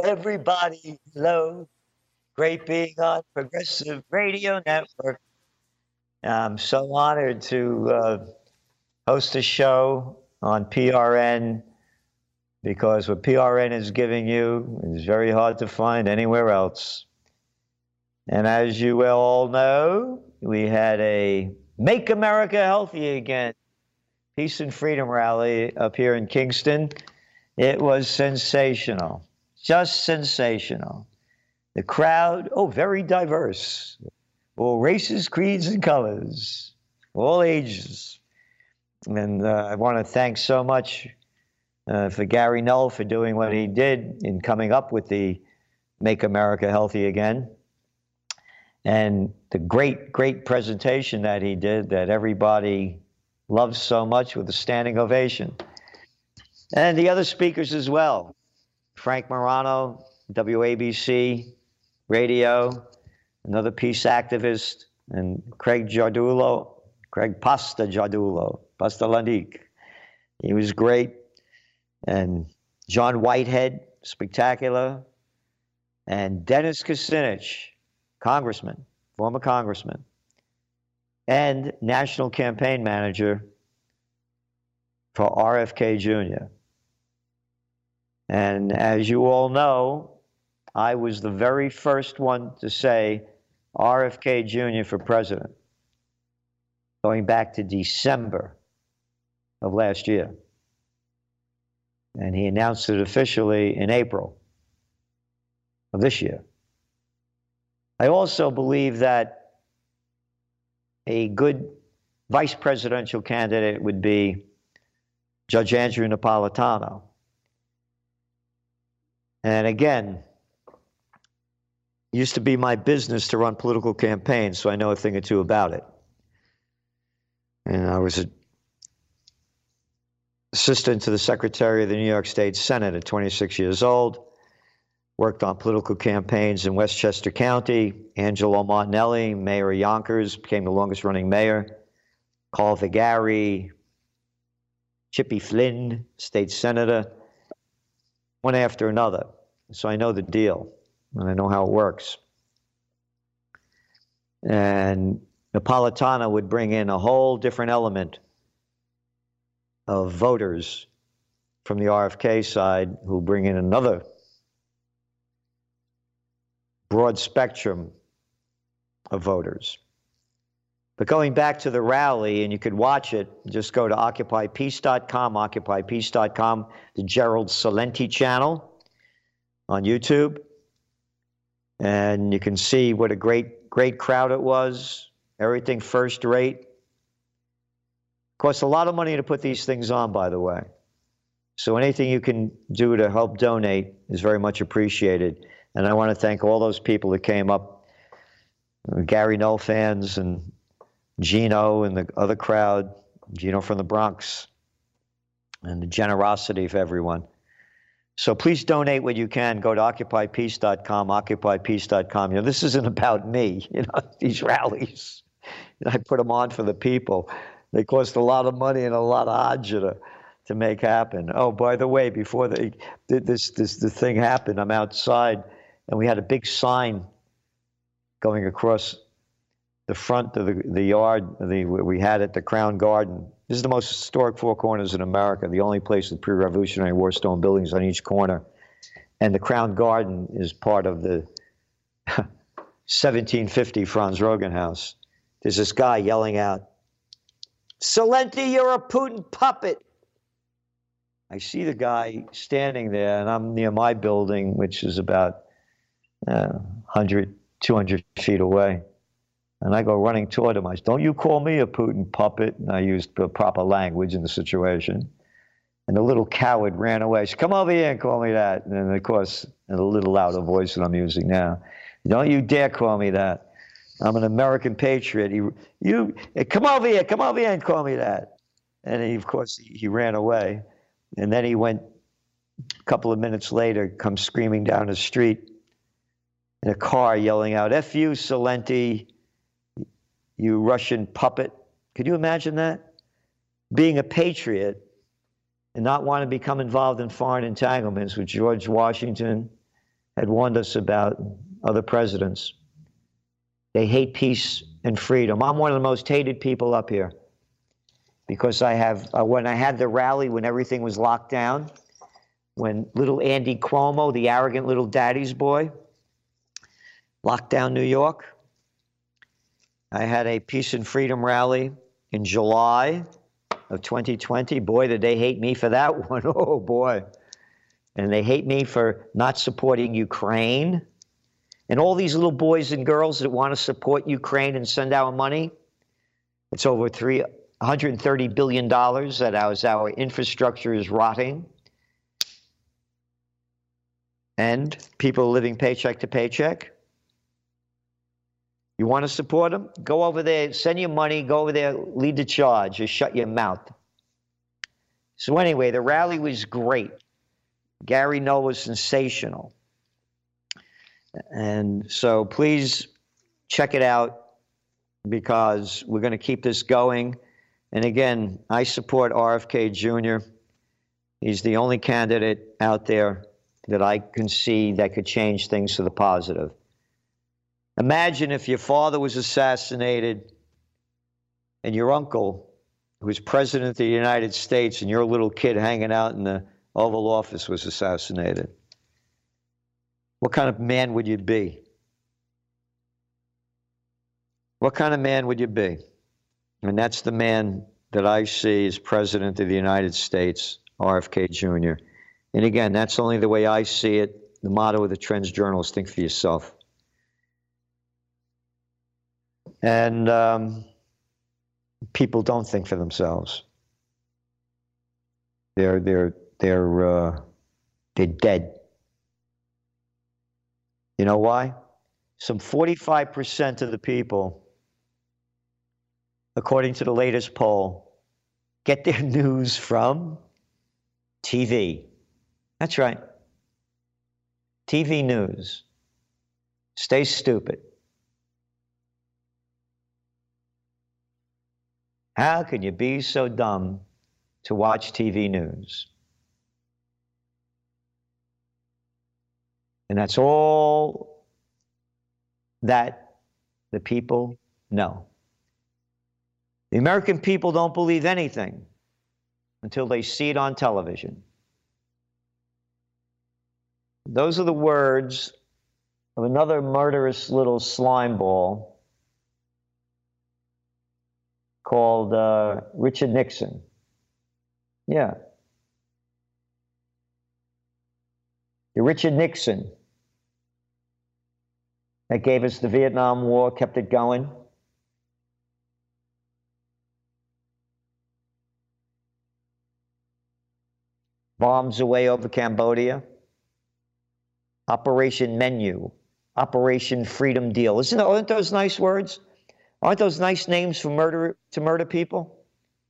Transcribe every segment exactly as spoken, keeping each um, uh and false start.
everybody, hello. Great being on Progressive Radio Network. I'm so honored to uh, host a show on P R N because what P R N is giving you is very hard to find anywhere else. And as you well all know, we had a Make America Healthy Again Peace and Freedom rally up here in Kingston. It was sensational, just sensational. The crowd, oh, very diverse. All races, creeds, and colors, all ages. And uh, I want to thank so much uh, for Gary Null for doing what he did in coming up with the Make America Healthy Again. And the great, great presentation that he did that everybody loves so much with a standing ovation. And the other speakers as well. Frank Morano, W A B C Radio, another peace activist, and Craig Giardulo, Craig Pasta Giardulo, Pasta Landic. He was great. And John Whitehead, spectacular. And Dennis Kucinich, congressman, former congressman, and national campaign manager for R F K Junior And as you all know, I was the very first one to say R F K Junior for president, going back to December of last year. And he announced it officially in April of this year. I also believe that a good vice presidential candidate would be Judge Andrew Napolitano. And again, it used to be my business to run political campaigns, so I know a thing or two about it. And I was an assistant to the Secretary of the New York State Senate at twenty-six years old, worked on political campaigns in Westchester County. Angelo Martinelli, mayor of Yonkers, became the longest running mayor. Carl Vigari, Chippy Flynn, state senator, one after another. So I know the deal, and I know how it works. And Napolitano would bring in a whole different element of voters from the R F K side who bring in another broad spectrum of voters. But going back to the rally, and you could watch it, just go to occupy peace dot com, occupy peace dot com, the Gerald Celente channel on YouTube. And you can see what a great, great crowd it was. Everything first rate. Costs a lot of money to put these things on, by the way. So anything you can do to help donate is very much appreciated. And I want to thank all those people that came up, Gary Null fans and Gino and the other crowd, Gino from the Bronx, and the generosity of everyone. So please donate what you can. Go to occupy peace dot com, occupy peace dot com. You know, this isn't about me, you know, these rallies. I put them on for the people. They cost a lot of money and a lot of agita to make happen. Oh, by the way, before they, this, this, the thing happened, I'm outside, and we had a big sign going across the front of the, the yard the, we had at the Crown Garden. This is the most historic Four Corners in America, the only place with pre-Revolutionary War stone buildings on each corner. And the Crown Garden is part of the seventeen fifty Franz Roggen House. There's this guy yelling out, "Celente, you're a Putin puppet." I see the guy standing there, and I'm near my building, which is about uh, one hundred, two hundred feet away. And I go running toward him. I say, "Don't you call me a Putin puppet." And I used the proper language in the situation. And the little coward ran away. He said, "Come over here and call me that." And then, of course, in a little louder voice than I'm using now, "Don't you dare call me that. I'm an American patriot. You, you come over here, come over here and call me that." And he, of course, he, he ran away. And then he went, a couple of minutes later, comes screaming down the street in a car yelling out, "F you, Celente, you Russian puppet." Could you imagine that? Being a patriot and not want to become involved in foreign entanglements with George Washington had warned us about, other presidents. They hate peace and freedom. I'm one of the most hated people up here because I have, uh, when I had the rally, when everything was locked down, when little Andy Cuomo, the arrogant little daddy's boy, locked down New York, I had a peace and freedom rally in July of twenty twenty. Boy, did they hate me for that one. Oh, boy. And they hate me for not supporting Ukraine. And all these little boys and girls that want to support Ukraine and send our money, it's over three hundred thirty billion dollars that our, our infrastructure is rotting. And people are living paycheck to paycheck. You want to support them? Go over there, send your money, go over there, lead the charge, just shut your mouth. So anyway, the rally was great. Gary Null was sensational. And so please check it out because we're going to keep this going. And again, I support R F K Junior He's the only candidate out there that I can see that could change things for the positive. Imagine if your father was assassinated and your uncle, who was president of the United States, and your little kid hanging out in the Oval Office was assassinated. What kind of man would you be? What kind of man would you be? And that's the man that I see as president of the United States, R F K Junior And again, that's only the way I see it. The motto of the Trends Journal is think for yourself. And um, people don't think for themselves. They're, they're, they're, uh, they're dead. You know why? Some forty-five percent of the people, according to the latest poll, get their news from T V. That's right. T V news. Stay stupid. How can you be so dumb to watch T V news? And that's all that the people know. The American people don't believe anything until they see it on television. Those are the words of another murderous little slime ball called uh, Richard Nixon. Yeah. The Richard Nixon that gave us the Vietnam War, kept it going. Bombs away over Cambodia. Operation Menu. Operation Freedom Deal. Isn't, aren't those nice words? Aren't those nice names for murder, to murder people?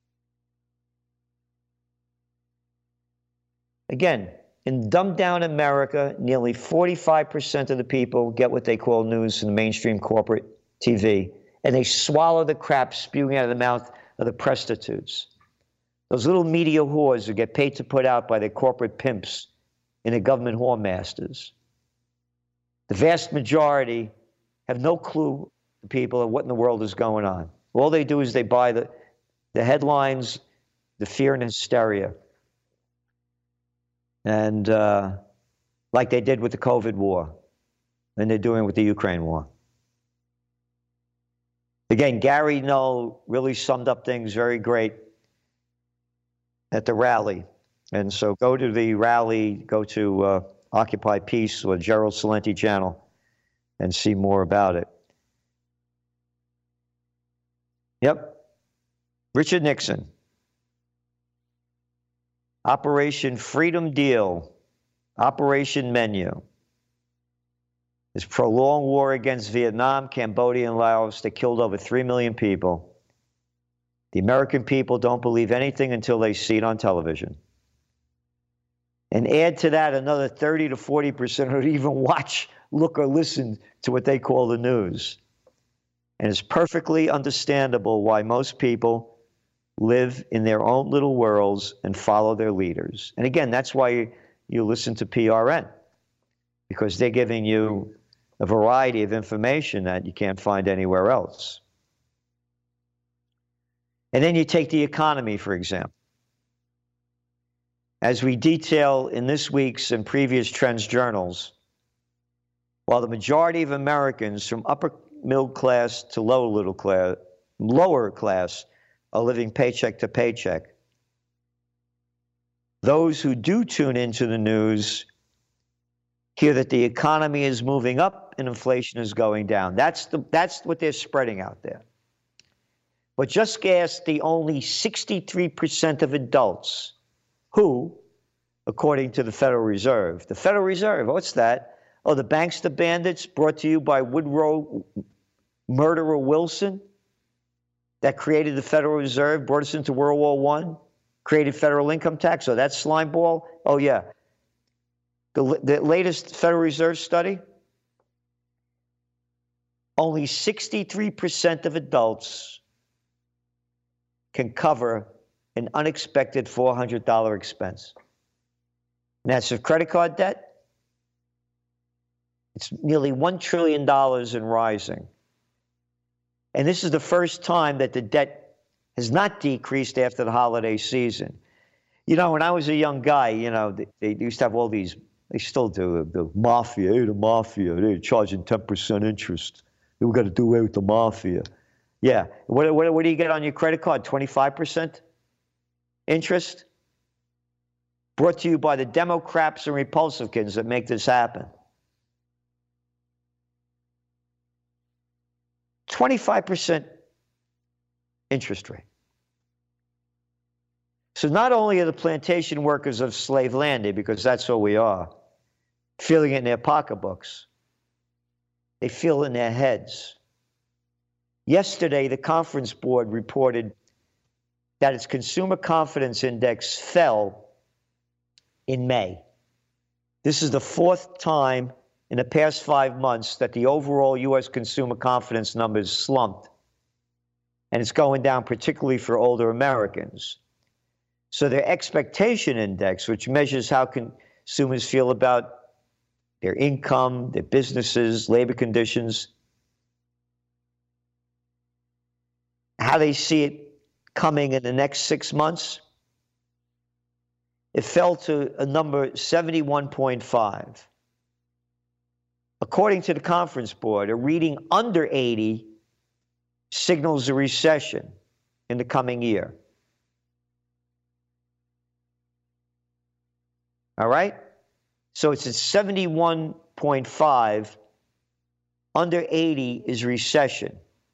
Again, in dumbed down America, nearly forty-five percent of the people get what they call news from the mainstream corporate T V, and they swallow the crap spewing out of the mouth of the prostitutes. Those little media whores who get paid to put out by their corporate pimps and the government whore masters. The vast majority have no clue, the people, of what in the world is going on. All they do is they buy the, the headlines, the fear and hysteria. And uh, like they did with the COVID war, and they're doing with the Ukraine war. Again, Gary Null really summed up things very great at the rally. And so go to the rally, go to uh, Occupy Peace or Gerald Celente channel and see more about it. Yep. Richard Nixon. Operation Freedom Deal, Operation Menu. This prolonged war against Vietnam, Cambodia, and Laos that killed over three million people. The American people don't believe anything until they see it on television. And add to that another thirty to forty percent who don't even watch, look, or listen to what they call the news. And it's perfectly understandable why most people live in their own little worlds and follow their leaders. And again, that's why you, you listen to P R N. because they're giving you a variety of information that you can't find anywhere else. And then you take the economy, for example. As we detail in this week's and previous Trends journals, while the majority of Americans from upper middle class to lower middle class, lower class are living paycheck to paycheck, those who do tune into the news hear that the economy is moving up and inflation is going down. That's, the, that's what they're spreading out there. But just ask the only sixty-three percent of adults who, according to the Federal Reserve, the Federal Reserve, what's that? Oh, the Bankster Bandits, brought to you by Woodrow Murderer Wilson, that created the Federal Reserve, brought us into World War One, created federal income tax. Oh, that's slime ball? Oh, yeah. The, the latest Federal Reserve study, only sixty-three percent of adults can cover an unexpected four hundred dollar expense. And that's of credit card debt. It's nearly one trillion dollars and rising. And this is the first time that the debt has not decreased after the holiday season. You know, when I was a young guy, you know, they, they used to have all these, they still do, the mafia, hey, the mafia, they're charging ten percent interest. We've got to do away with the mafia. Yeah. What, what, what do you get on your credit card? twenty-five percent interest? Brought to you by the Democrats and Republicans that make this happen. twenty-five percent interest rate. So not only are the plantation workers of slave landing, because that's what we are, feeling it in their pocketbooks, they feel it in their heads. Yesterday, the Conference Board reported that its consumer confidence index fell in May. This is the fourth time in the past five months that the overall U S consumer confidence numbers slumped. And it's going down particularly for older Americans. So their expectation index, which measures how consumers feel about their income, their businesses, labor conditions, how they see it coming in the next six months, it fell to a number seventy-one point five. According to the Conference Board, a reading under eighty signals a recession in the coming year. All right? So it's at seventy-one point five. Under eighty is recession.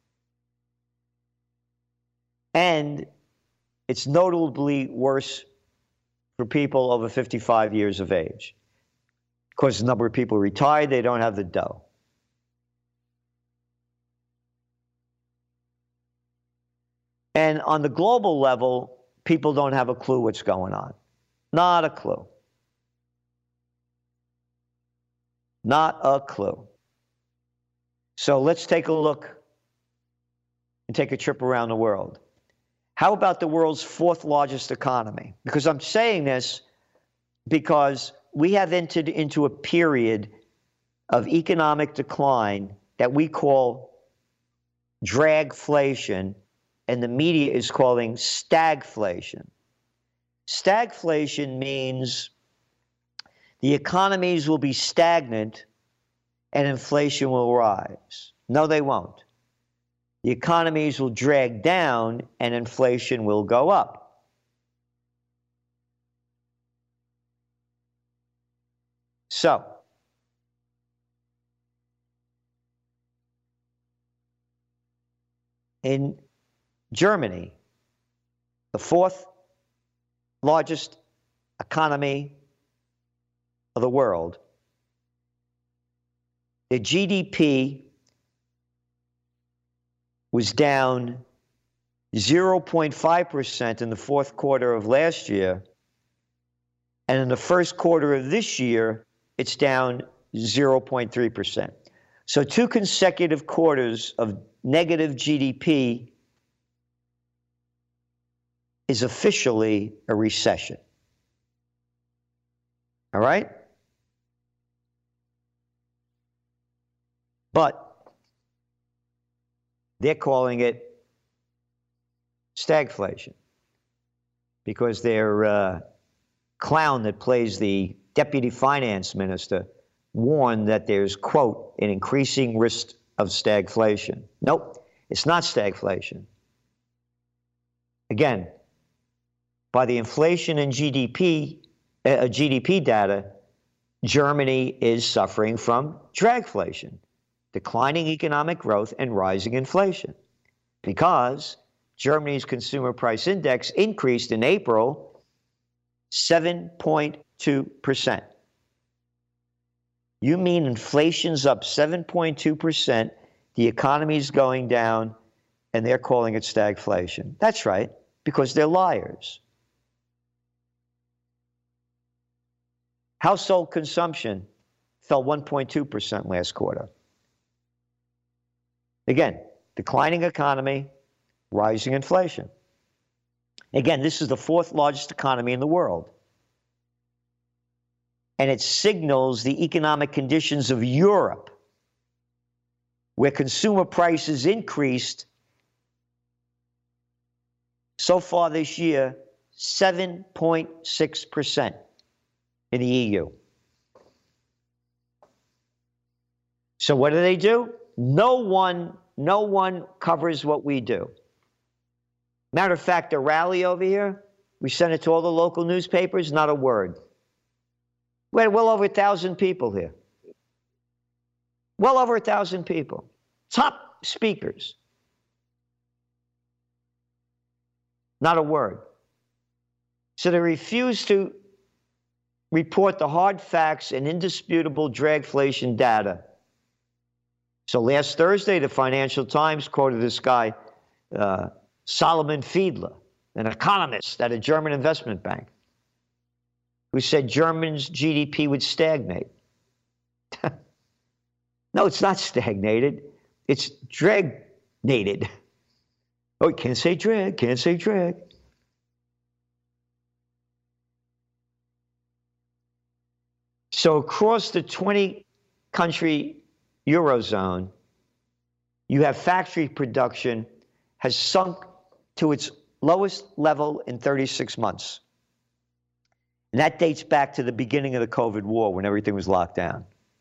And it's notably worse for people over fifty-five years of age. Of course, the number of people retired, they don't have the dough. And on the global level, people don't have a clue what's going on. Not a clue. Not a clue. So let's take a look and take a trip around the world. How about the world's fourth largest economy? Because I'm saying this because we have entered into a period of economic decline that we call dragflation, and the media is calling stagflation. Stagflation means the economies will be stagnant and inflation will rise. No, they won't. The economies will drag down and inflation will go up. So, in Germany, the fourth largest economy of the world, the G D P was down zero point five percent in the fourth quarter of last year, and in the first quarter of this year, it's down zero point three percent. So two consecutive quarters of negative G D P is officially a recession. All right? But they're calling it stagflation because their uh, clown that plays the deputy finance minister warned that there's, quote, an increasing risk of stagflation. Nope, it's not stagflation. Again, by the inflation and G D P, uh, G D P data, Germany is suffering from dragflation, declining economic growth and rising inflation, because Germany's consumer price index increased in April seven point two percent. You mean inflation's up seven point two percent, the economy's going down, and they're calling it stagflation. That's right, because they're liars. Household consumption fell one point two percent last quarter. Again, declining economy, rising inflation. Again, this is the fourth largest economy in the world. And it signals the economic conditions of Europe, where consumer prices increased so far this year seven point six percent in the E U. So what do they do? No one, no one covers what we do. Matter of fact, the rally over here, we sent it to all the local newspapers, not a word. We had well over a thousand people here. Well over a thousand people. Top speakers. Not a word. So they refuse to report the hard facts and indisputable dragflation data. So last Thursday, the Financial Times quoted this guy, uh, Solomon Fiedler, an economist at a German investment bank, who said Germany's G D P would stagnate. No, it's not stagnated. It's dragnated. Oh, can't say drag, can't say drag. So across the twenty-country Eurozone, you have factory production has sunk to its lowest level in thirty-six months. And that dates back to the beginning of the COVID war when everything was locked down.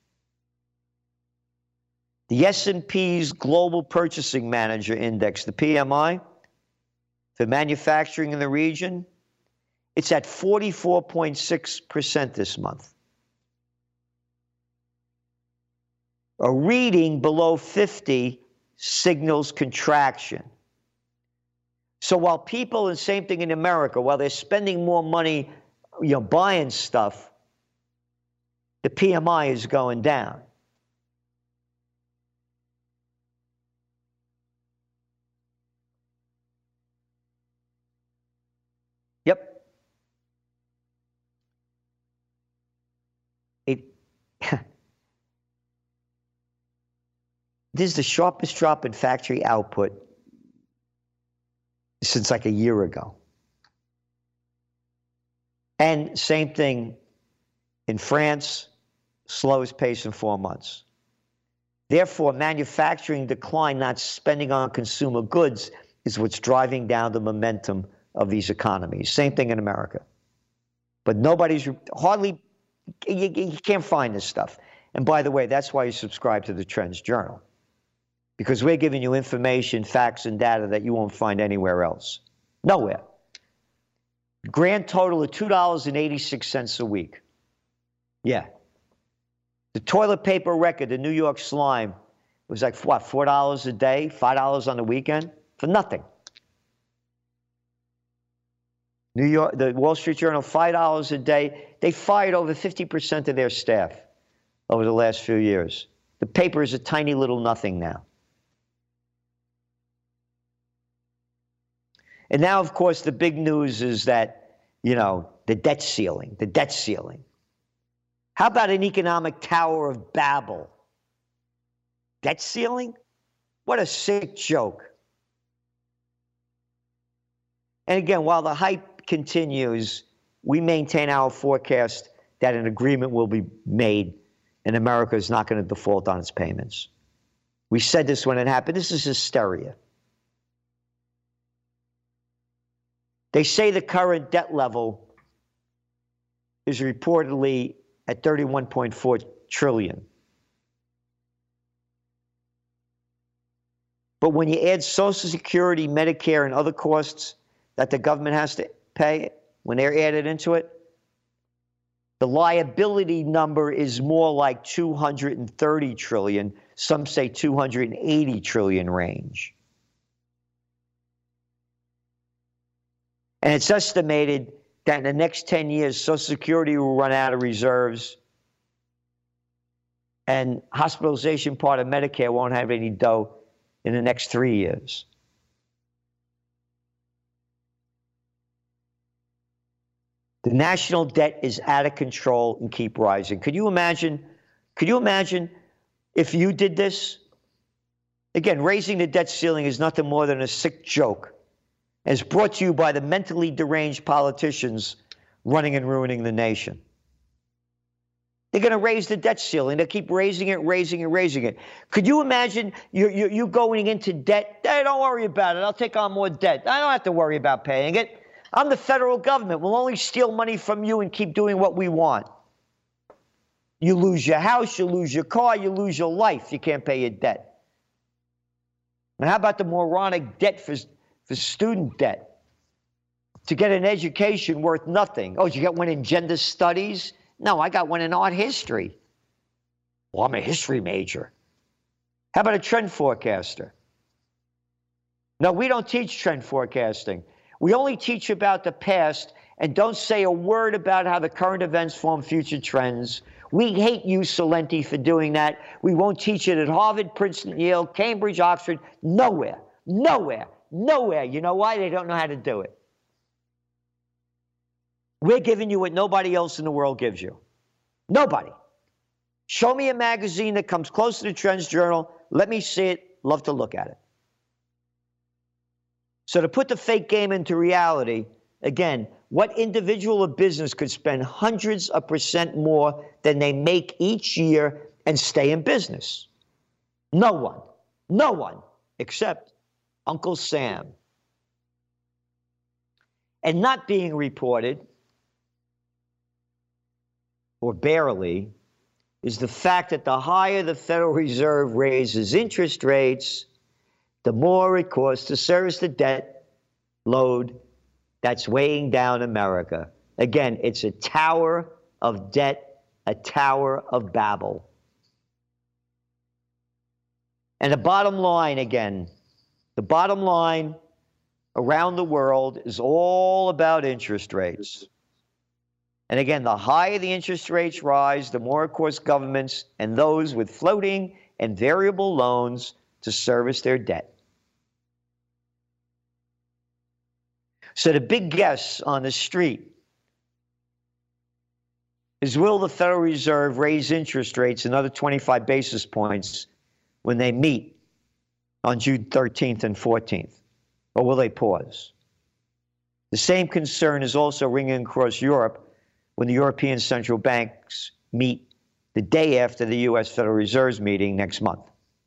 The S and P's Global Purchasing Manager Index, the P M I, for manufacturing in the region, it's at forty-four point six percent this month. A reading below fifty signals contraction. So while people, and same thing in America, while they're spending more money, you know, buying stuff, the P M I is going down. Yep. It This is the sharpest drop in factory output since like a year ago. And same thing in France, slowest pace in four months. Therefore, manufacturing decline, not spending on consumer goods, is what's driving down the momentum of these economies. Same thing in America. But nobody's hardly, you, you can't find this stuff. And by the way, that's why you subscribe to the Trends Journal. Because we're giving you information, facts, and data that you won't find anywhere else. Nowhere. Grand total of two dollars and eighty-six cents a week. Yeah. The toilet paper record, the New York Slime, was like, what, four dollars a day, five dollars on the weekend? For nothing. New York, the Wall Street Journal, five dollars a day. They fired over fifty percent of their staff over the last few years. The paper is a tiny little nothing now. And now, of course, the big news is that, you know, the debt ceiling, the debt ceiling. How about an economic Tower of Babel? Debt ceiling? What a sick joke. And again, while the hype continues, we maintain our forecast that an agreement will be made and America is not going to default on its payments. We said this when it happened. This is hysteria. They say the current debt level is reportedly at thirty-one point four trillion dollars. But when you add Social Security, Medicare, and other costs that the government has to pay, when they're added into it, the liability number is more like two hundred thirty trillion dollars. Some say two hundred eighty trillion dollars range. And it's estimated that in the next ten years, Social Security will run out of reserves, and hospitalization part of Medicare won't have any dough in the next three years. The national debt is out of control and keep rising. Could you imagine, could you imagine if you did this? Again, raising the debt ceiling is nothing more than a sick joke. It's brought to you by the mentally deranged politicians running and ruining the nation. They're going to raise the debt ceiling. They'll keep raising it, raising it, raising it. Could you imagine you, you, you going into debt? Hey, don't worry about it. I'll take on more debt. I don't have to worry about paying it. I'm the federal government. We'll only steal money from you and keep doing what we want. You lose your house, you lose your car, you lose your life. You can't pay your debt. And how about the moronic debt for, for student debt? To get an education worth nothing. Oh, did you get one in gender studies? No, I got one in art history. Well, I'm a history major. How about a trend forecaster? No, we don't teach trend forecasting. We only teach about the past and don't say a word about how the current events form future trends. We hate you, Salenti, for doing that. We won't teach it at Harvard, Princeton, Yale, Cambridge, Oxford. Nowhere. Nowhere. Nowhere. You know why? They don't know how to do it. We're giving you what nobody else in the world gives you. Nobody. Show me a magazine that comes close to the Trends Journal. Let me see it. Love to look at it. So to put the fake game into reality, again, what individual or business could spend hundreds of percent more than they make each year and stay in business? No one. No one except Uncle Sam. And not being reported, or barely, is the fact that the higher the Federal Reserve raises interest rates, the more it costs to service the debt load that's weighing down America. Again, it's a tower of debt, a tower of Babel. And the bottom line, again, the bottom line around the world is all about interest rates. And again, the higher the interest rates rise, the more, of course, governments and those with floating and variable loans to service their debt. So the big guess on the street is, will the Federal Reserve raise interest rates another twenty-five basis points when they meet on June thirteenth and fourteenth? Or will they pause? The same concern is also ringing across Europe when the European central banks meet the day after the U S Federal Reserve's meeting next month.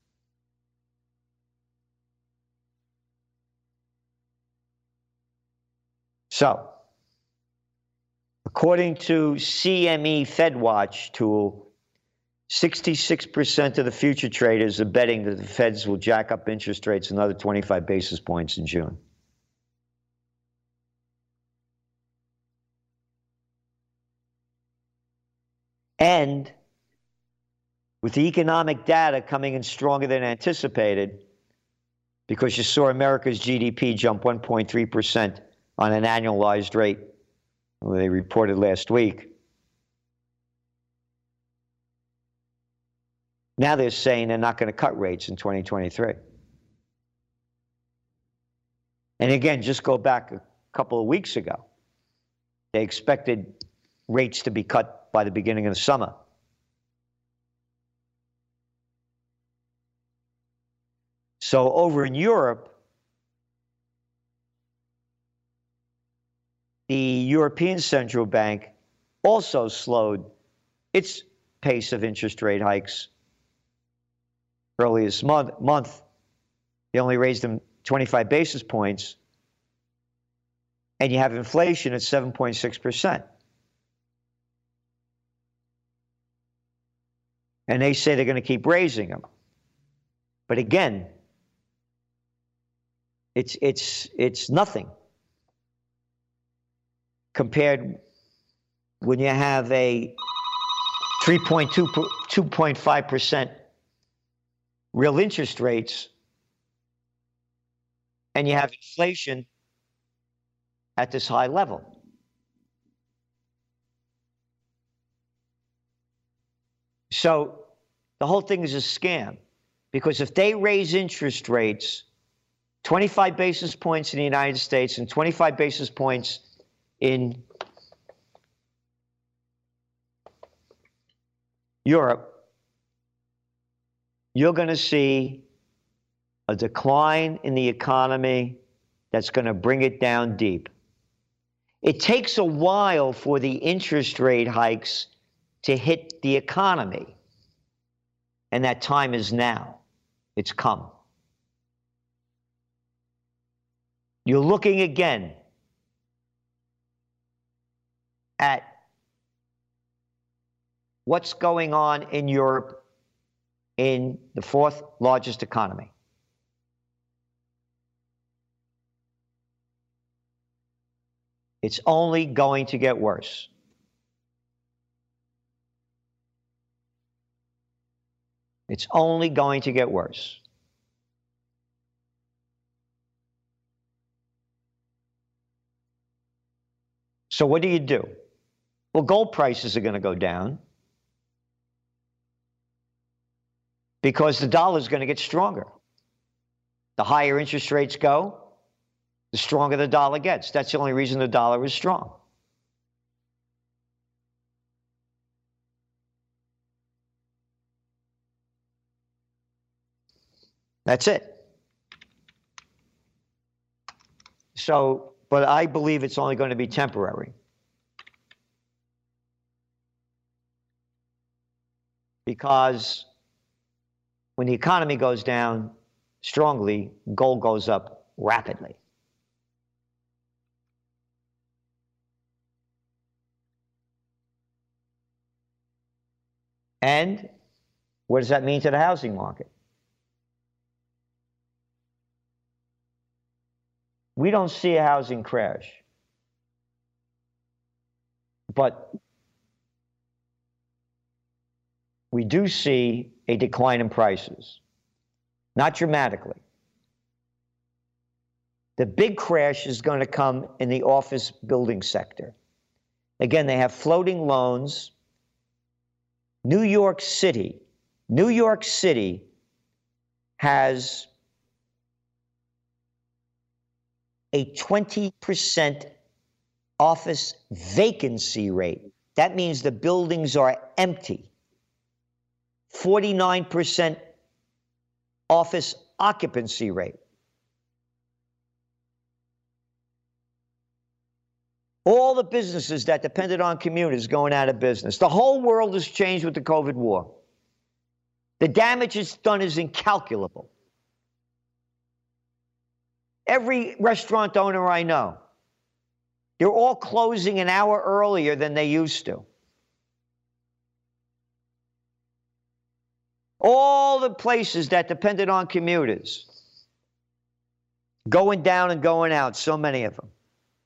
So, according to C M E FedWatch tool, sixty-six percent of the future traders are betting that the Feds will jack up interest rates another twenty-five basis points in June. And with the economic data coming in stronger than anticipated, because you saw America's G D P jump one point three percent on an annualized rate, they reported last week. Now they're saying they're not going to cut rates in twenty twenty-three. And again, just go back a couple of weeks ago. They expected rates to be cut by the beginning of the summer. So over in Europe, the European Central Bank also slowed its pace of interest rate hikes early this month, month, they only raised them twenty-five basis points, and you have inflation at seven point six percent. And they say they're going to keep raising them. But again, it's, it's, it's nothing compared when you have a three point two, two point five percent real interest rates and you have inflation at this high level. So the whole thing is a scam, because if they raise interest rates twenty-five basis points in the United States and twenty-five basis points in Europe, you're going to see a decline in the economy that's going to bring it down deep. It takes a while for the interest rate hikes to hit the economy, and that time is now. It's come. You're looking again at what's going on in Europe, in the fourth largest economy. It's only going to get worse. It's only going to get worse. So what do you do? Well, gold prices are going to go down because the dollar is going to get stronger. The higher interest rates go, the stronger the dollar gets. That's the only reason the dollar is strong. That's it. So, but I believe it's only going to be temporary. Because when the economy goes down strongly, gold goes up rapidly. And what does that mean to the housing market? We don't see a housing crash, but we do see a decline in prices, not dramatically. The big crash is going to come in the office building sector. Again, they have floating loans. New York City, New York City has a twenty percent office vacancy rate. That means the buildings are empty. forty-nine percent office occupancy rate. All the businesses that depended on commuters going out of business. The whole world has changed with the COVID war. The damage it's done is incalculable. Every restaurant owner I know, they're all closing an hour earlier than they used to. All the places that depended on commuters, going down and going out, so many of them.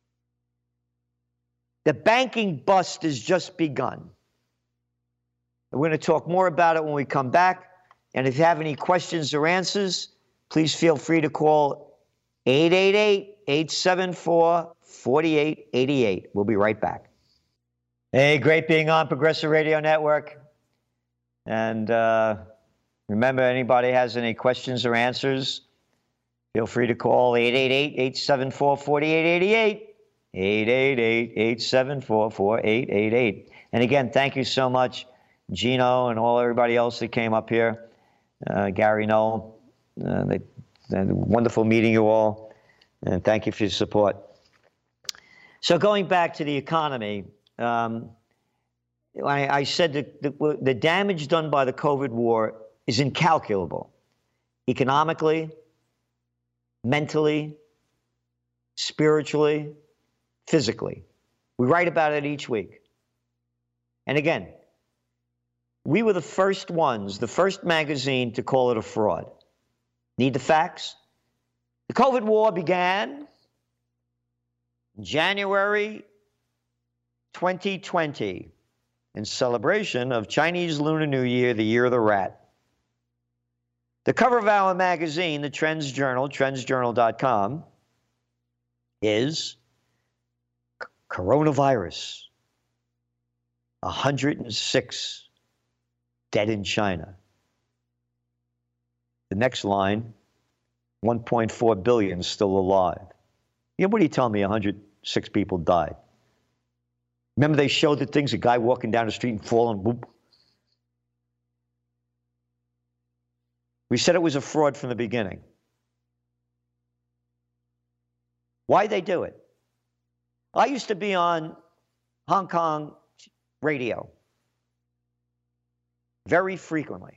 The banking bust has just begun. We're going to talk more about it when we come back. And if you have any questions or answers, please feel free to call eight eight eight, eight seven four, four eight eight eight. We'll be right back. Hey, great being on Progressive Radio Network. And uh, remember, anybody has any questions or answers, feel free to call eight eight eight, eight seven four, four eight eight eight. eight eight eight, eight seven four, four eight eight eight. And again, thank you so much, Gino and all everybody else that came up here. Uh, Gary Knoll, uh, they, they, wonderful meeting you all, and thank you for your support. So going back to the economy, um, I, I said that the, the damage done by the COVID war is incalculable. economically, mentally, spiritually, physically. We write about it each week. And again, we were the first ones, the first magazine to call it a fraud. Need the facts? The COVID war began in January twenty twenty in celebration of Chinese Lunar New Year, the Year of the Rat. The cover of our magazine, the Trends Journal, trends journal dot com, is coronavirus, one hundred six dead in China. The next line, one point four billion still alive. You know, what are you telling me one hundred six people died? Remember they showed the things, a guy walking down the street and falling, boop. We said it was a fraud from the beginning. Why'd they do it? I used to be on Hong Kong radio very frequently.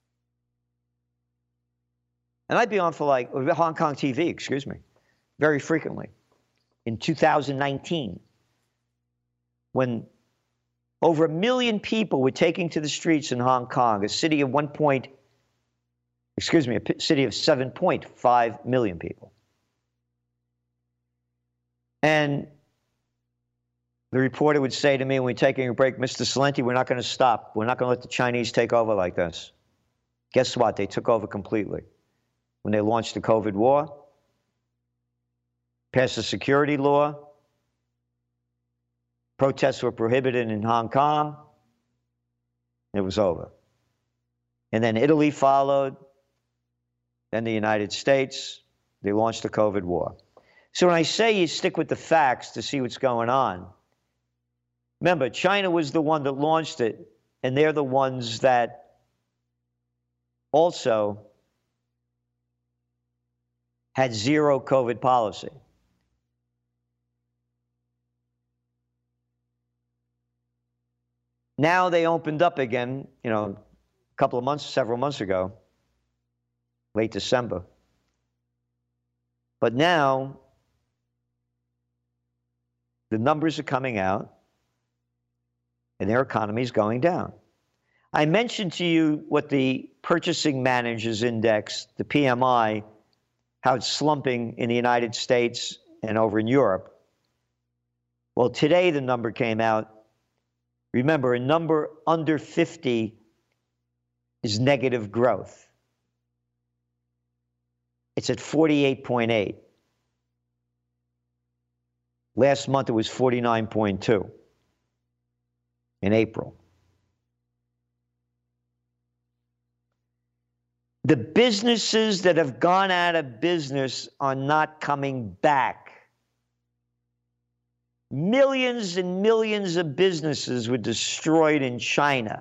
And I'd be on for like, Hong Kong T V, excuse me, very frequently. In two thousand nineteen, when over a million people were taking to the streets in Hong Kong, a city of one point, excuse me, a city of seven point five million people. And the reporter would say to me when we were taking a break, Mister Celente, we're not going to stop. We're not going to let the Chinese take over like this. Guess what? They took over completely. When they launched the COVID war, passed a security law, protests were prohibited in Hong Kong, it was over. And then Italy followed, then the United States, they launched the COVID war. So when I say you stick with the facts to see what's going on, remember, China was the one that launched it, and they're the ones that also had zero COVID policy. Now they opened up again, you know, a couple of months, several months ago, late December. But now the numbers are coming out and their economy is going down. I mentioned to you what the Purchasing Managers Index, the P M I, how it's slumping in the United States and over in Europe. Well, today the number came out. Remember, a number under fifty is negative growth. It's at forty-eight point eight. Last month it was forty-nine point two in April. The businesses that have gone out of business are not coming back. Millions and millions of businesses were destroyed in China.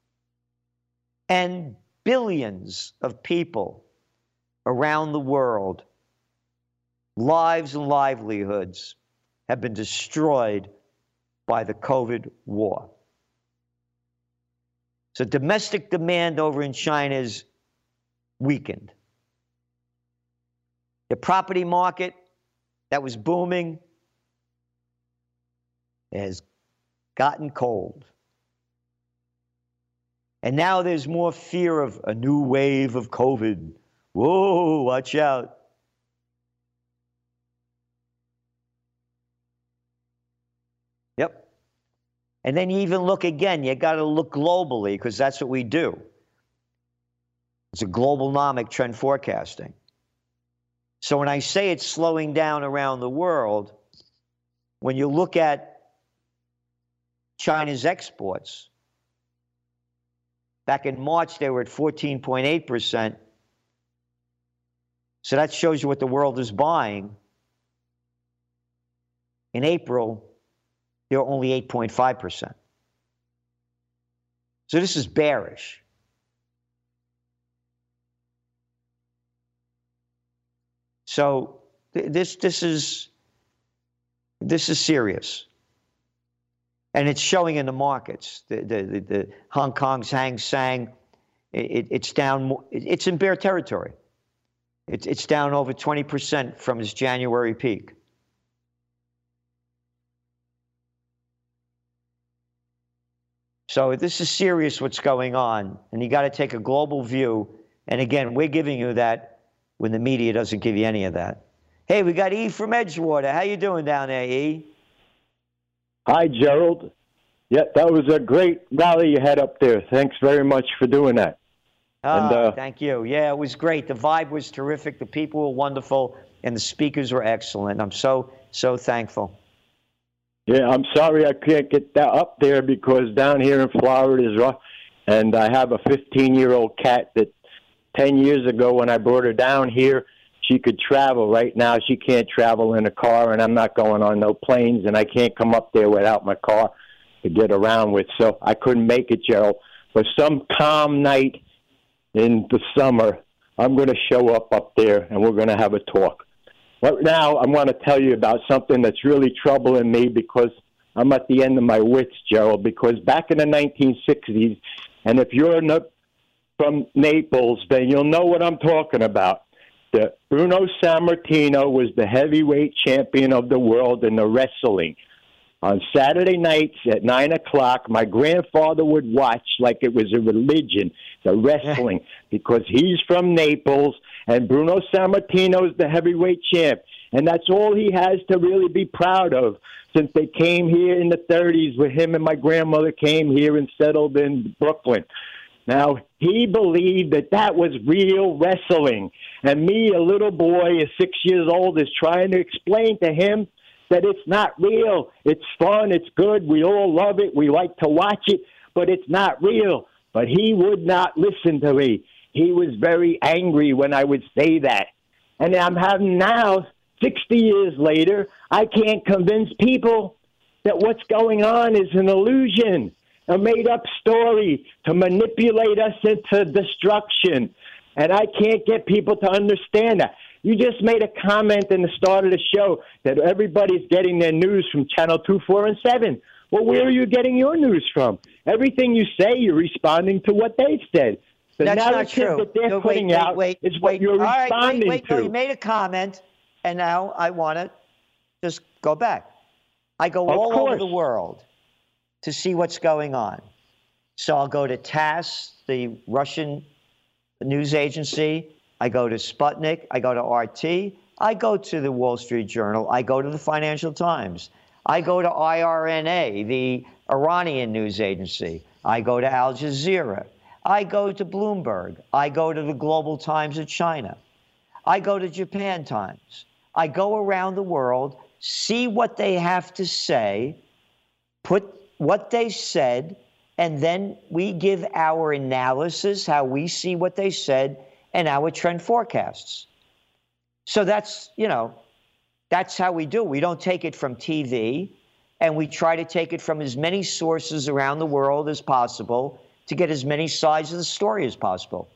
And billions of people around the world, lives and livelihoods, have been destroyed by the COVID war. So domestic demand over in China is weakened. The property market that was booming has gotten cold. And now there's more fear of a new wave of COVID. Whoa, watch out. Yep. And then you even look again, you got to look globally because that's what we do. It's a globalnomic trend forecasting. So when I say it's slowing down around the world, when you look at China's exports, back in March they were at fourteen point eight percent. So that shows you what the world is buying. In April, they were only eight point five percent. So this is bearish. So th this this is this is serious, and it's showing in the markets. The the the, the Hong Kong's Hang Seng, it, it's down. It's in bear territory. It's it's down over twenty percent from its January peak. So this is serious what's going on, and you got to take a global view. And again, we're giving you that when the media doesn't give you any of that. Hey, we got E from Edgewater. How you doing down there, E? Hi, Gerald. Yeah, that was a great rally you had up there. Thanks very much for doing that. Oh, and, uh, thank you. Yeah, it was great. The vibe was terrific. The people were wonderful, and the speakers were excellent. I'm so, so thankful. Yeah, I'm sorry I can't get that up there because down here in Florida is rough, and I have a fifteen-year-old cat that ten years ago when I brought her down here, she could travel. Right now she can't travel in a car, and I'm not going on no planes, and I can't come up there without my car to get around with, so I couldn't make it, Gerald. But some calm night in the summer, I'm going to show up up there, and we're going to have a talk. But now I want to tell you about something that's really troubling me because I'm at the end of my wits, Gerald, because back in the nineteen sixties, and if you're not from Naples, then you'll know what I'm talking about. The Bruno Sammartino was the heavyweight champion of the world in the wrestling. On Saturday nights at nine o'clock, my grandfather would watch like it was a religion, the wrestling, because he's from Naples, and Bruno Sammartino is the heavyweight champ. And that's all he has to really be proud of since they came here in the thirties where him and my grandmother came here and settled in Brooklyn. Now, he believed that that was real wrestling. And me, a little boy, is six years old, is trying to explain to him that it's not real. It's fun. It's good. We all love it. We like to watch it, but it's not real. But he would not listen to me. He was very angry when I would say that. And I'm having now, sixty years later, I can't convince people that what's going on is an illusion, a made-up story to manipulate us into destruction. And I can't get people to understand that. You just made a comment in the start of the show that everybody's getting their news from Channel two, four, and seven. Well, where are you getting your news from? Everything you say, you're responding to what they've said. The That's not narrative true. that they're No, putting wait, out wait, wait, is what wait. you're All right, responding wait, wait, to. No, you made a comment, and now I want to just go back. I go Of all course. over the world to see what's going on. So I'll go to TASS, the Russian news agency. I go to Sputnik. I go to R T. I go to the Wall Street Journal. I go to the Financial Times. I go to I R N A, the Iranian news agency. I go to Al Jazeera. I go to Bloomberg. I go to the Global Times of China. I go to Japan Times. I go around the world, see what they have to say, put what they said, and then we give our analysis, how we see what they said, and our trend forecasts. So that's, you know, that's how we do. We don't take it from T V, and we try to take it from as many sources around the world as possible to get as many sides of the story as possible.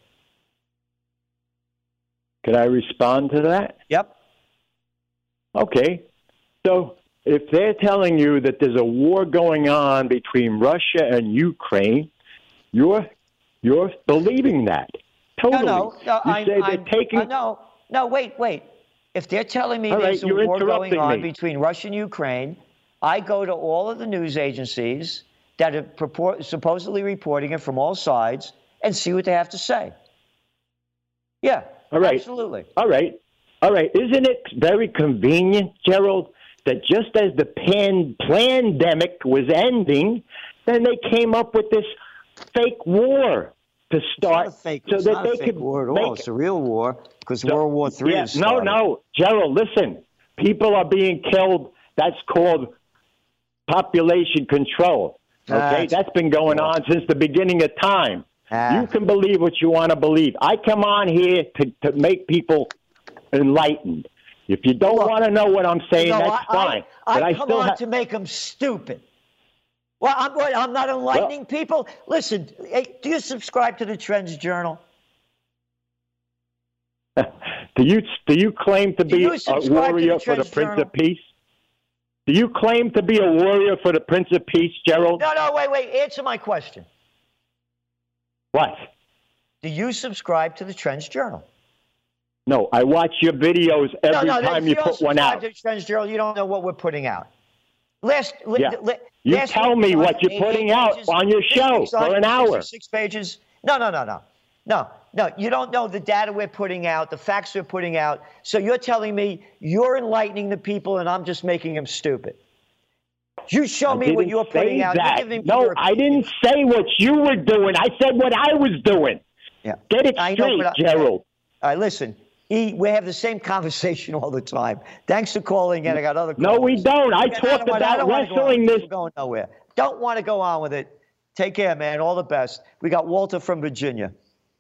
Can I respond to that? Yep. Okay. So if they're telling you that there's a war going on between Russia and Ukraine, you're you're believing that. Totally. No, no, no. You I'm, say they're I'm, taking... uh, no, no, wait, wait. If they're telling me All there's right, a you're war going interrupting on me. between Russia and Ukraine, I go to all of the news agencies that are purport, supposedly reporting it from all sides and see what they have to say. Yeah, All right. absolutely. All right. All right. Isn't it very convenient, Gerald, that just as the pan pandemic was ending, then they came up with this fake war to start, It's not a fake, so it's that not they a fake could war at make all. It's a real war because So- World War Three yeah, is no, started. no, Gerald. Listen, people are being killed. That's called population control. Okay, That's- that's been going on since the beginning of time. Ah. You can believe what you want to believe. I come on here to, to make people enlightened. If you don't Look, want to know what I'm saying, No, that's I, fine. I, but I I come still on ha- to make them stupid. Well, I'm, what, I'm not enlightening people. Listen, hey, do you subscribe to the Trends Journal? do you do you claim to Do be you a subscribe to warrior the for the Trends Prince Journal? of Peace? Do you claim to be a warrior for the Prince of Peace, Gerald? No, no, wait, wait. Answer my question. What? Do you subscribe to the Trends Journal? No, I watch your videos every no, no, time you put one out. Trends, Gerald, you don't know what we're putting out. Last, Yeah. li, You last tell week me was what you're putting out pages. on your This show week's for an hour. Six pages. No, no, no, no. No, no, you don't know the data we're putting out, the facts we're putting out. So you're telling me you're enlightening the people and I'm just making them stupid. You show I me what you're putting out. That. You're giving no, I didn't say what you were doing. I said what I was doing. Yeah. Get it I straight, know, I, Gerald. All right, listen. E, we have the same conversation all the time. Thanks for calling in. I got other calls. No, we don't. I I talked don't about wanna, wrestling go this. We're going nowhere. Don't want to go on with it. Take care, man. All the best. We got Walter from Virginia.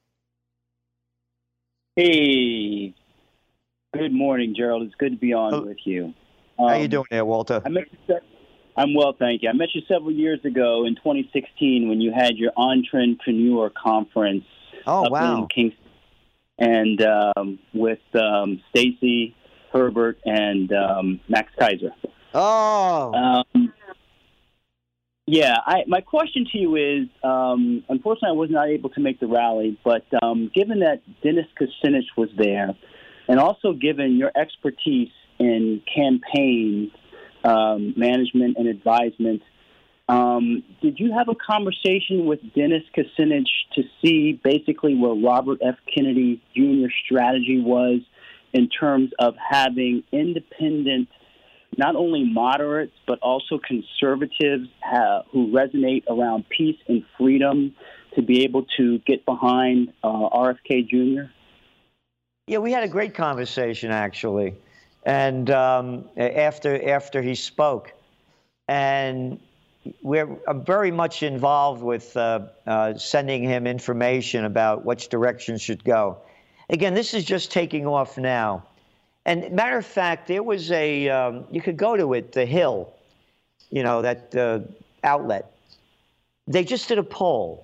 Hey, good morning, Gerald. It's good to be on Hello. with you. Um, How you doing there, Walter? I met you, se- I'm well, thank you. I met you several years ago in twenty sixteen when you had your Entrepreneur Conference Oh, up wow. in Kingston, and um, with um, Stacy, Herbert, and um, Max Kaiser. Oh. Um, yeah, I, my question to you is, um, unfortunately, I was not able to make the rally, but um, given that Dennis Kucinich was there, and also given your expertise in campaign um, management and advisement, um, did you have a conversation with Dennis Kucinich to see basically where Robert F. Kennedy Junior's strategy was in terms of having independent, not only moderates, but also conservatives uh, who resonate around peace and freedom to be able to get behind uh, R F K Junior? Yeah, we had a great conversation, actually. And um, after after he spoke. And we're I'm very much involved with uh, uh, sending him information about which direction should go. Again, this is just taking off now. And matter of fact, there was a, um, you could go to it, The Hill, you know, that uh, outlet. They just did a poll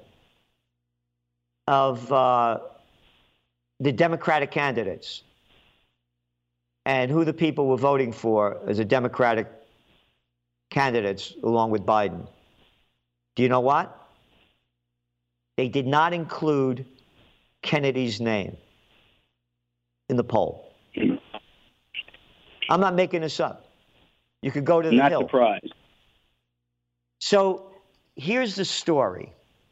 of uh, the Democratic candidates and who the people were voting for as a Democratic candidates along with Biden. Do you know what? They did not include Kennedy's name in the poll. I'm not making this up. You could go to the Not Hill. surprised. So here's the story.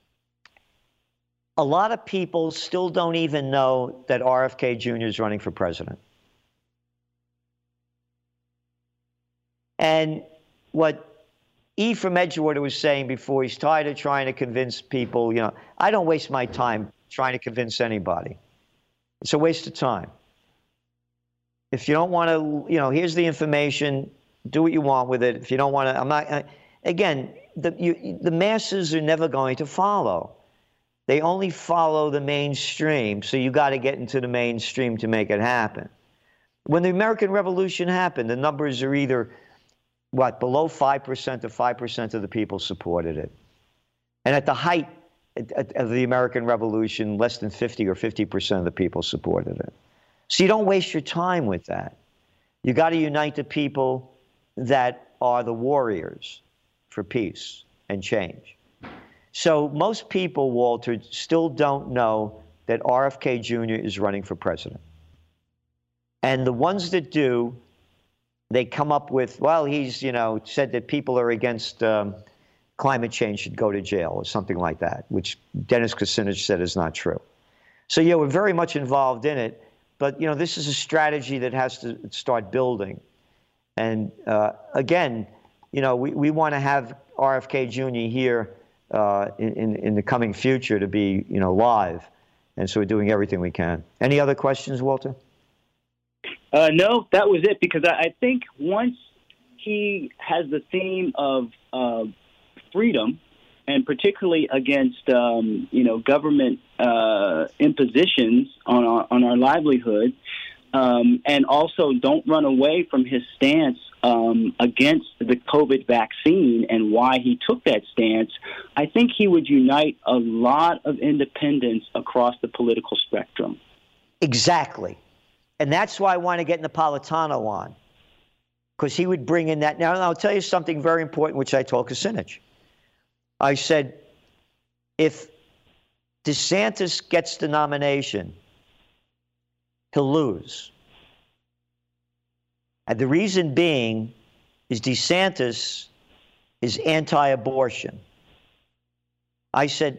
A lot of people still don't even know that R F K Junior is running for president. And what E from Edgewater was saying before, he's tired of trying to convince people, you know, I don't waste my time trying to convince anybody. It's a waste of time. If you don't want to, you know, here's the information, do what you want with it. If you don't want to, I'm not, uh, again, the, you, the masses are never going to follow. They only follow the mainstream, so you got to get into the mainstream to make it happen. When the American Revolution happened, the numbers are either, what, below five percent or five percent of the people supported it. And at the height of the American Revolution, less than fifty or fifty percent of the people supported it. So you don't waste your time with that. You got to unite the people that are the warriors for peace and change. So most people, Walter, still don't know that R F K Junior is running for president. And the ones that do, they come up with, well, he's, you know, said that people are against um, climate change should go to jail or something like that, which Dennis Kucinich said is not true. So, yeah, we're very much involved in it. But, you know, this is a strategy that has to start building. And, uh, again, you know, we, we want to have R F K Junior here uh, in, in the coming future to be, you know, live. And so we're doing everything we can. Any other questions, Walter? Uh, no, that was it, because I, I think once he has the theme of uh, freedom, and particularly against, um, you know, government uh, impositions on our, on our livelihood, um, and also don't run away from his stance um, against the COVID vaccine and why he took that stance, I think he would unite a lot of independents across the political spectrum. Exactly. And that's why I want to get Napolitano on, because he would bring in that. Now, I'll tell you something very important, which I told Kucinich. I said, if DeSantis gets the nomination, he'll lose. And the reason being is DeSantis is anti-abortion. I said,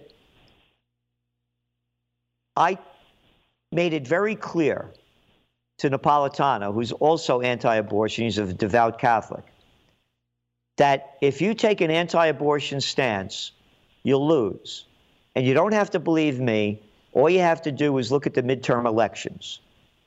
I made it very clear to Napolitano, who's also anti-abortion, he's a devout Catholic, that if you take an anti-abortion stance, you'll lose. And you don't have to believe me. All you have to do is look at the midterm elections.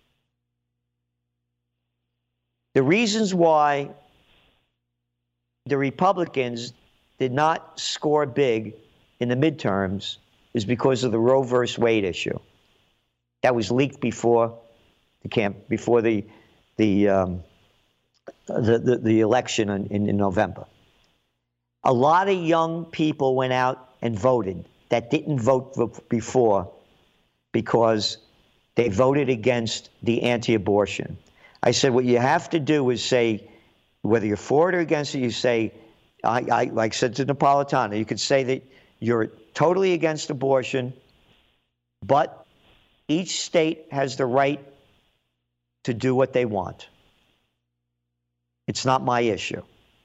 The reasons why the Republicans did not score big in the midterms is because of the Roe versus Wade issue. That was leaked before the camp, before the the um, the, the, the election in, in, in November. A lot of young people went out and voted that didn't vote before because they voted against the anti-abortion. I said, what you have to do is say, whether you're for it or against it, you say, I, I like I said to Napolitano, you could say that you're totally against abortion, but each state has the right to do what they want. It's not my issue.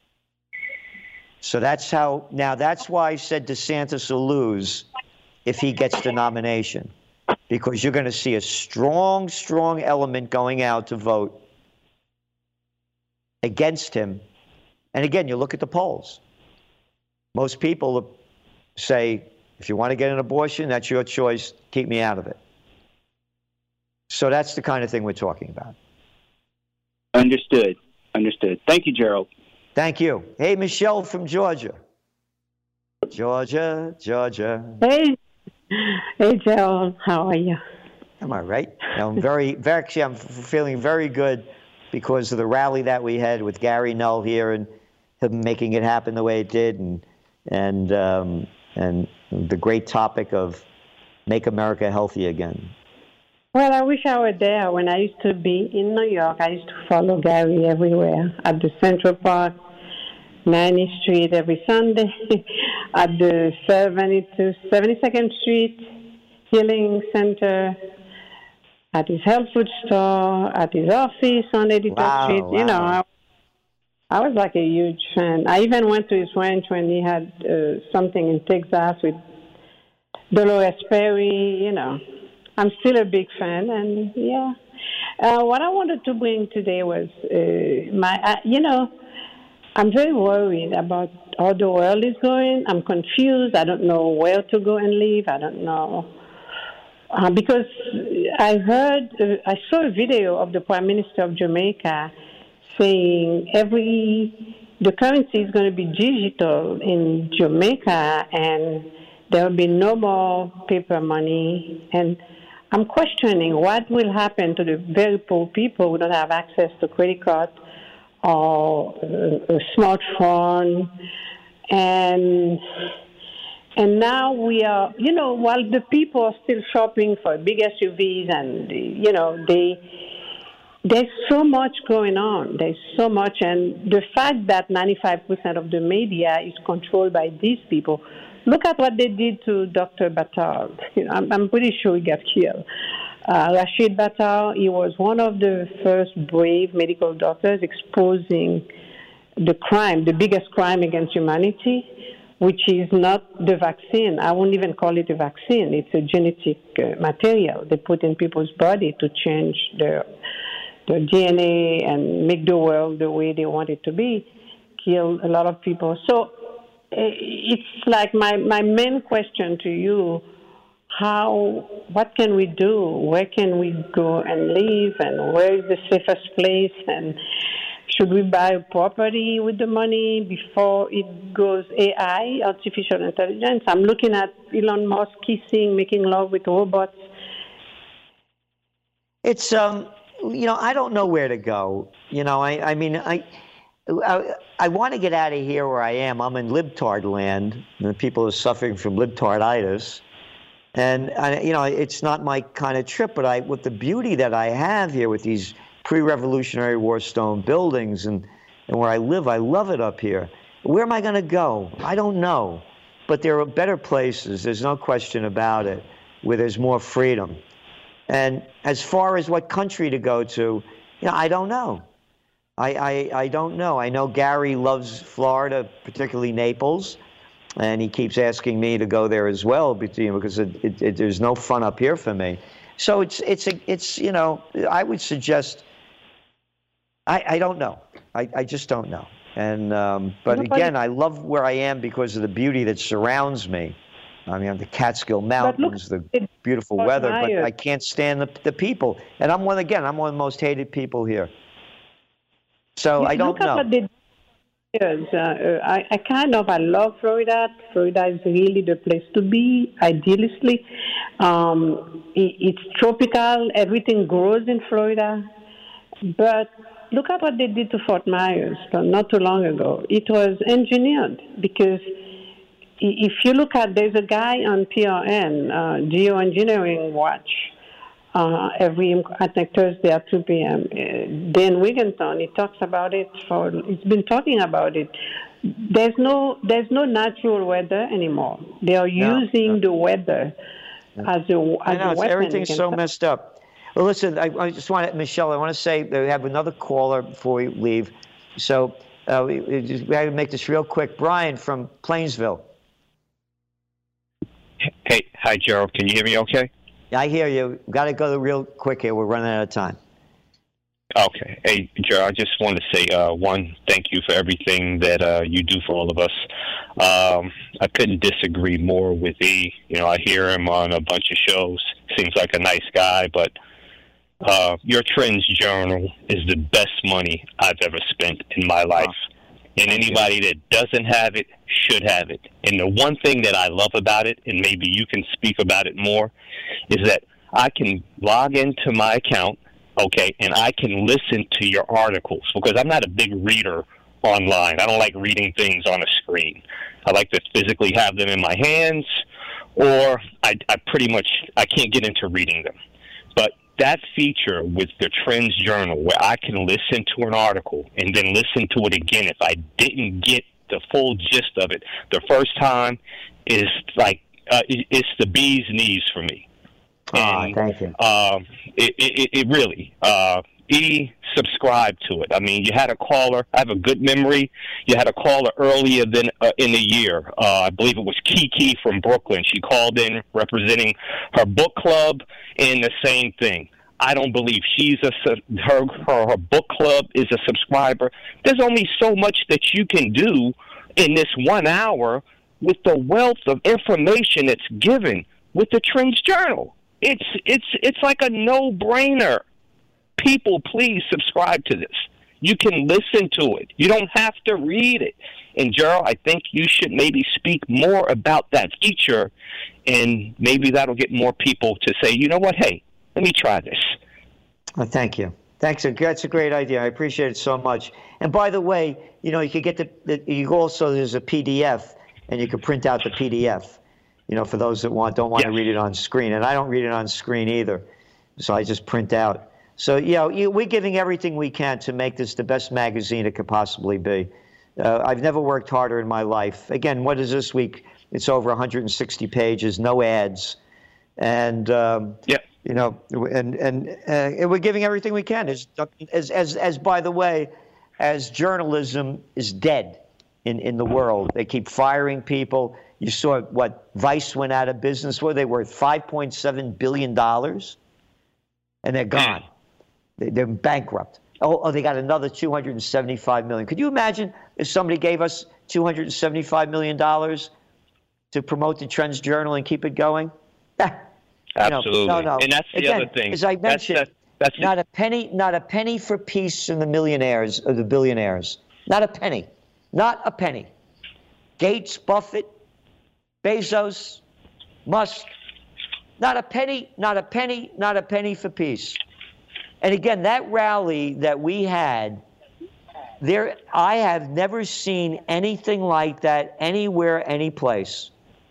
So that's how, now that's why I said DeSantis will lose if he gets the nomination, because you're going to see a strong, strong element going out to vote against him. And again, you look at the polls. Most people say, if you want to get an abortion, that's your choice. Keep me out of it. So that's the kind of thing we're talking about. Understood. Understood. Thank you, Gerald. Thank you. Hey, Michelle from Georgia. Georgia, Georgia. Hey, hey, Gerald. How are you? Am I right? I'm very, very, actually, I'm feeling very good because of the rally that we had with Gary Null here and him making it happen the way it did, and and um, and the great topic of Make America Healthy Again. Well, I wish I were there. When I used to be in New York, I used to follow Gary everywhere, at the Central Park, ninetieth Street every Sunday, at the seventy-second Street Healing Center, at his health food store, at his office on eighty-third Wow, Street. wow. You know, I, I was like a huge fan. I even went to his ranch when he had uh, something in Texas with Dolores Perry, you know. I'm still a big fan, and yeah. Uh, what I wanted to bring today was uh, my, uh, you know, I'm very worried about how the world is going. I'm confused. I don't know where to go and live. I don't know. Uh, because I heard, uh, I saw a video of the Prime Minister of Jamaica saying every, the currency is going to be digital in Jamaica, and there will be no more paper money. And I'm questioning what will happen to the very poor people who don't have access to credit card or a smartphone. And and now we are, you know, while the people are still shopping for big S U Vs and, you know, they there's so much going on. There's so much. And the fact that ninety-five percent of the media is controlled by these people. Look at what they did to Doctor Battal. You know, I'm, I'm pretty sure he got killed. Uh, Rashid Battal, he was one of the first brave medical doctors exposing the crime, the biggest crime against humanity, which is not the vaccine. I won't even call it a vaccine. It's a genetic uh, material they put in people's body to change their, their D N A and make the world the way they want it to be, kill a lot of people. So it's like my, my main question to you, how, what can we do? Where can we go and live? And where is the safest place? And should we buy property with the money before it goes A I, artificial intelligence? I'm looking at Elon Musk kissing, making love with robots. It's, um, you know, I don't know where to go. You know, I, I mean, I... I, I want to get out of here where I am. I'm in libtard land, and the people are suffering from libtarditis. And, I, you know, it's not my kind of trip, but I, with the beauty that I have here with these pre-Revolutionary War stone buildings and, and where I live, I love it up here. Where am I going to go? I don't know. But there are better places, there's no question about it, where there's more freedom. And as far as what country to go to, you know, I don't know. I, I, I don't know. I know Gary loves Florida, particularly Naples, and he keeps asking me to go there as well because it, it, it, there's no fun up here for me. So it's it's a, it's you know, I would suggest. I, I don't know. I, I just don't know. And um, but again, I love where I am because of the beauty that surrounds me. I mean, the Catskill Mountains, the beautiful weather, but I can't stand the, the people. And I'm one again. I'm one of the most hated people here. So I don't know. Yes, uh, I, I kind of I love Florida. Florida is really the place to be, idealistically. Um, it, it's tropical. Everything grows in Florida. But look at what they did to Fort Myers not too long ago. It was engineered because if you look at, there's a guy on P R N, uh, Geoengineering Watch, uh, every, I think, Thursday at two p.m. Uh, Dan Wigginton, he talks about it for, he's been talking about it. There's no, there's no natural weather anymore. They are no, using no. the weather no. as a, as I know, a weapon. Everything's so messed up. Well, listen, I, I just want to, Michelle, I want to say that we have another caller before we leave. So uh, we, we, just, we have to make this real quick. Brian from Plainsville. Hey, hi, Gerald. Can you hear me okay? I hear you. Got to go real quick here. We're running out of time. Okay. Hey, Gerald, I just want to say, uh, one, thank you for everything that uh, you do for all of us. Um, I couldn't disagree more with E. You know, I hear him on a bunch of shows. Seems like a nice guy, but uh, your Trends Journal is the best money I've ever spent in my life. And anybody that doesn't have it should have it. And the one thing that I love about it, and maybe you can speak about it more, is that I can log into my account, okay, and I can listen to your articles because I'm not a big reader online. I don't like reading things on a screen. I like to physically have them in my hands, or I, I pretty much, I can't get into reading them. But that feature with the Trends Journal where I can listen to an article and then listen to it again if I didn't get the full gist of it the first time is like, uh, it, it's the bee's knees for me. Ah, oh, thank you. Um, it, it, it really, uh, E, subscribe to it. I mean, you had a caller. I have a good memory. You had a caller earlier than uh, in the year. Uh, I believe it was Kiki from Brooklyn. She called in representing her book club, and the same thing. I don't believe she's a her her, her book club is a subscriber. There's only so much that you can do in this one hour with the wealth of information that's given with the Trends Journal. It's it's it's like a no-brainer. People, please subscribe to this. You can listen to it. You don't have to read it. And, Gerald, I think you should maybe speak more about that feature, and maybe that'll get more people to say, you know what, hey, let me try this. Well, thank you. Thanks. That's a great idea. I appreciate it so much. And, by the way, you know, you could get the, the you also, there's a P D F, and you can print out the P D F, you know, for those that want don't want yes. to read it on screen. And I don't read it on screen either, so I just print out. So, you know, we're giving everything we can to make this the best magazine it could possibly be. Uh, I've never worked harder in my life. Again, what is this week? It's over one hundred sixty pages, no ads. And, um, yeah. you know, and, and uh, we're giving everything we can. As, as, as, as, by the way, as journalism is dead in, in the world. They keep firing people. You saw what, Vice went out of business. What, they worth five point seven billion dollars? And they're gone. They're bankrupt. Oh, oh, they got another two hundred seventy-five million dollars. Could you imagine if somebody gave us two hundred seventy-five million dollars to promote the Trends Journal and keep it going? Absolutely. No, no. And that's the Again, other thing. As I mentioned, that's, that's, that's not a penny, not a penny for peace in the millionaires or the billionaires. Not a penny. Not a penny. Gates, Buffett, Bezos, Musk. Not a penny, not a penny, not a penny for peace. And again, that rally that we had, there, I have never seen anything like that anywhere, any place.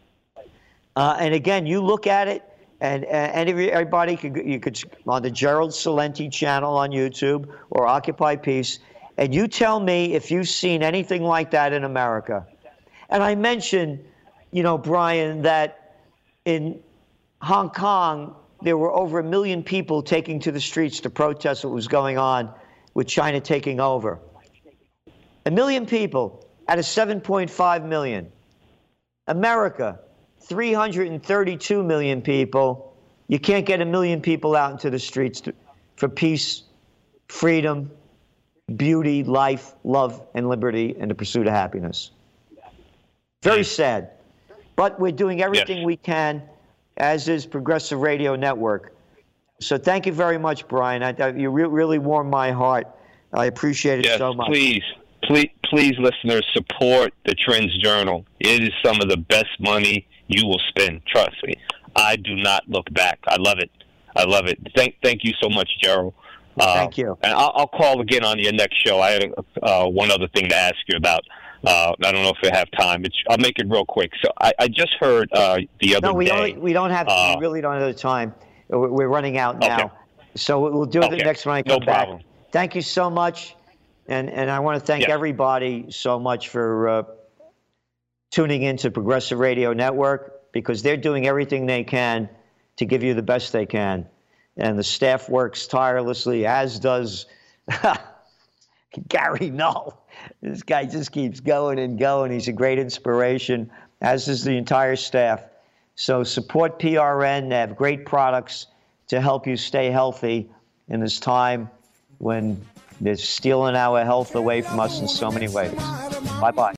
Uh, and again, you look at it, and, and everybody could, you could on the Gerald Celente channel on YouTube or Occupy Peace, and you tell me if you've seen anything like that in America. And I mentioned, you know, Brian, that in Hong Kong, there were over a million people taking to the streets to protest what was going on with China taking over. A million people out of seven point five million. America, three hundred thirty-two million people. You can't get a million people out into the streets to, for peace, freedom, beauty, life, love, and liberty, and the pursuit of happiness. Very sad. But we're doing everything yes. we can, as is Progressive Radio Network. So thank you very much, Brian. I, I, you re- really warmed my heart. I appreciate it yes, so much. Please, please, please, listeners, support the Trends Journal. It is some of the best money you will spend. Trust me. I do not look back. I love it. I love it. Thank, thank you so much, Gerald. Uh, thank you. And I'll, I'll call again on your next show. I had uh, one other thing to ask you about. Uh, I don't know if I have time. It's, I'll make it real quick. So I, I just heard uh, the other no, we day. Only, we don't have. Uh, we really don't have the time. We're, we're running out now. Okay. So we'll do it okay. the next when I come no back. Problem. Thank you so much, and and I want to thank yes. everybody so much for uh, tuning into Progressive Radio Network, because they're doing everything they can to give you the best they can, and the staff works tirelessly, as does Gary Null. This guy just keeps going and going. He's a great inspiration, as is the entire staff. So support P R N. They have great products to help you stay healthy in this time when they're stealing our health away from us in so many ways. Bye-bye.